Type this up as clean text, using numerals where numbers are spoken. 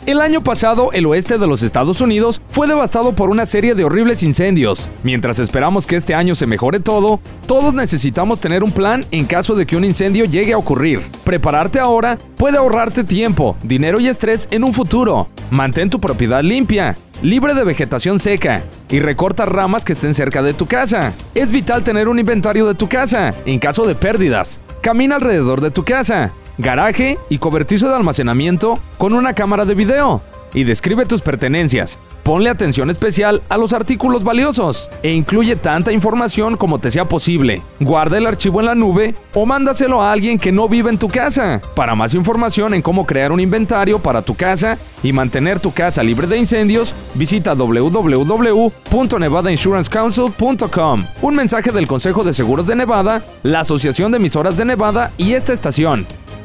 El año pasado, el oeste de los Estados Unidos fue devastado por una serie de horribles incendios. Mientras esperamos que este año se mejore todo, todos necesitamos tener un plan en caso de que un incendio llegue a ocurrir. Prepararte ahora puede ahorrarte tiempo, dinero y estrés en un futuro. Mantén tu propiedad limpia, libre de vegetación seca, y recorta ramas que estén cerca de tu casa. Es vital tener un inventario de tu casa en caso de pérdidas. Camina alrededor de tu casa, garaje y cobertizo de almacenamiento con una cámara de video y describe tus pertenencias. Ponle atención especial a los artículos valiosos e incluye tanta información como te sea posible. Guarda el archivo en la nube o mándaselo a alguien que no vive en tu casa. Para más información en cómo crear un inventario para tu casa y mantener tu casa libre de incendios, visita www.nevadainsurancecouncil.com. Un mensaje del Consejo de Seguros de Nevada, la Asociación de Emisoras de Nevada y esta estación.